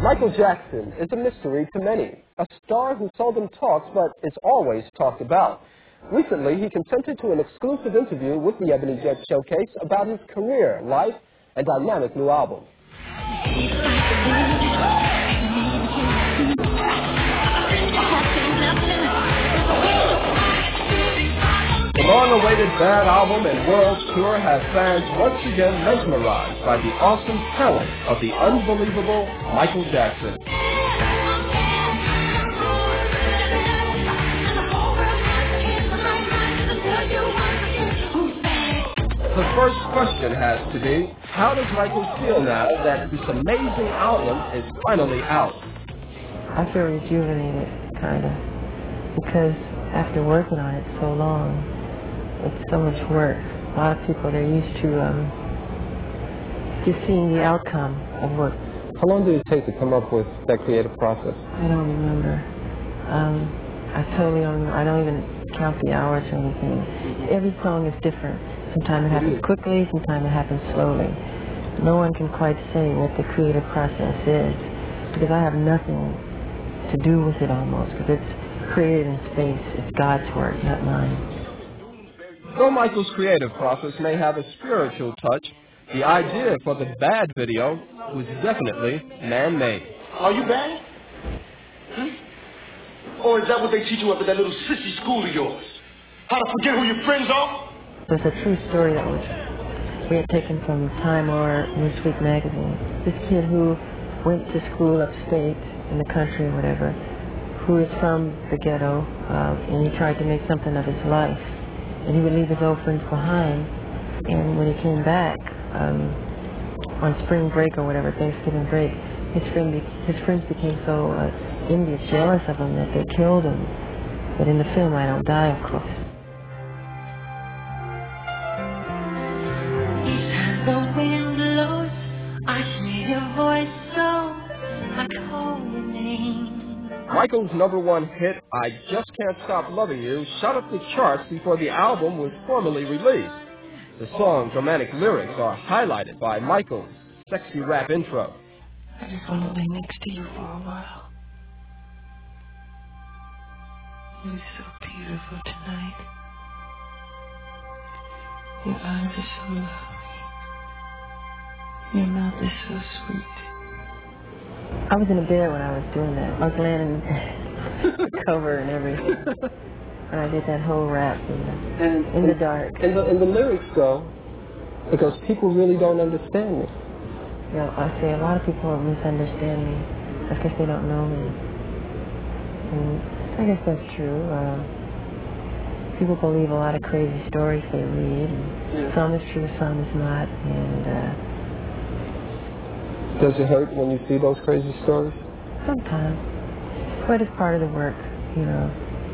Michael Jackson is a mystery to many, a star who seldom talks but is always talked about. Recently, he consented to an exclusive interview with the Ebony Jet Showcase about his career, life, and dynamic new album. The long-awaited Bad album and world tour has fans once again mesmerized by the awesome talent of the unbelievable Michael Jackson. The first question has to be, how does Michael feel now that this amazing album is finally out? I feel rejuvenated, kind of, because after working on it so long, it's so much work. A lot of people, they're used to just seeing the outcome of work. How long did it take to come up with that creative process? I don't remember. I totally don't remember. I don't even count the hours or anything. Every song is different. Sometimes it happens quickly, sometimes it happens slowly. No one can quite say what the creative process is, because I have nothing to do with it almost, because it's created in space. It's God's work, not mine. Though Michael's creative process may have a spiritual touch, the idea for the Bad video was definitely man-made. Are you bad? Or is that what they teach you up at that little sissy school of yours? How to forget who your friends are? There's a true story that we had taken from Time or Newsweek magazine. This kid who went to school upstate in the country or whatever, who is from the ghetto, and he tried to make something of his life. And he would leave his old friends behind, and when he came back on spring break or whatever, Thanksgiving break, his friends became so envious, jealous of him that they killed him. But in the film, I don't die, of course. The wind blows, I hear your voice, so I call your name. Michael's #1 hit, I Just Can't Stop Loving You, shot up the charts before the album was formally released. The song's romantic lyrics are highlighted by Michael's sexy rap intro. I just want to lay next to you for a while. You're so beautiful tonight. Your eyes are so lovely. Your mouth is so sweet. I was in a bed when I was doing that. I was laying in the cover and everything. And I did that whole rap in the dark. And the lyrics go, because people really don't understand me. Yeah, I say a lot of people misunderstand me. I guess they don't know me. And I guess that's true. People believe a lot of crazy stories they read. And some is true, some is not. And does it hurt when you see those crazy stories? sometimes. But it's part of the work, you know.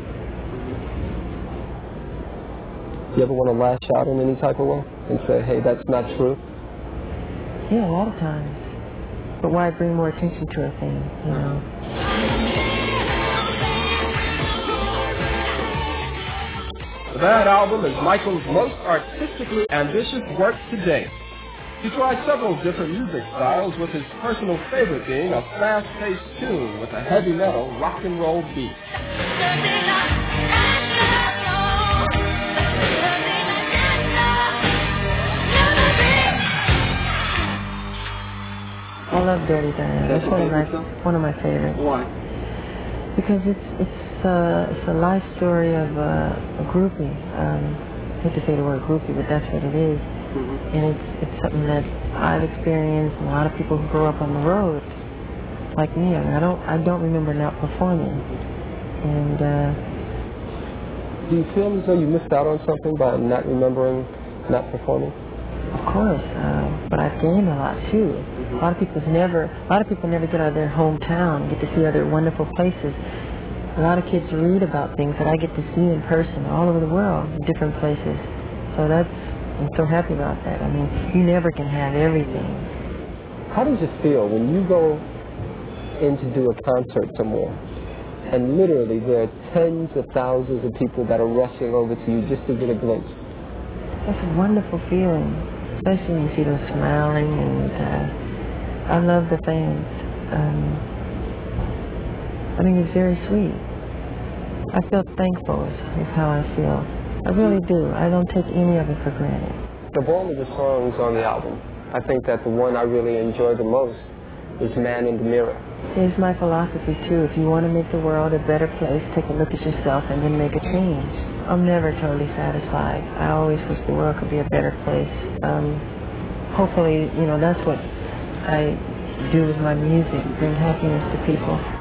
You ever want to lash out in any type of way and say, hey, that's not true? Yeah, a lot of times. But why bring more attention to a thing, you know? The Bad album is Michael's most artistically ambitious work to date. He tried several different music styles, with his personal favorite being a fast-paced tune with a heavy metal rock and roll beat. I love Dirty Diana. It's one of my favorites. Why? Because it's a life story of a groupie. I hate to say the word groupie, but that's what it is. Mm-hmm. And it's something that I've experienced, and a lot of people who grow up on the road, like me. I mean, I don't remember not performing. And do you feel as though you missed out on something by not remembering not performing? of course, but I've gained a lot too. A lot of people never get out of their hometown and get to see other wonderful places. A lot of kids read about things that I get to see in person all over the world, in different places. So I'm so happy about that. I mean, you never can have everything. How does it feel when you go in to do a concert somewhere, and literally there are tens of thousands of people that are rushing over to you just to get a glimpse? That's a wonderful feeling, especially when you see them smiling, and I love the fans. I think it's very sweet. I feel thankful is how I feel. I really do. I don't take any of it for granted. Of all of the songs on the album, I think that the one I really enjoy the most is Man in the Mirror. It's my philosophy, too. If you want to make the world a better place, take a look at yourself and then make a change. I'm never totally satisfied. I always wish the world could be a better place. Hopefully, that's what I do with my music, bring happiness to people.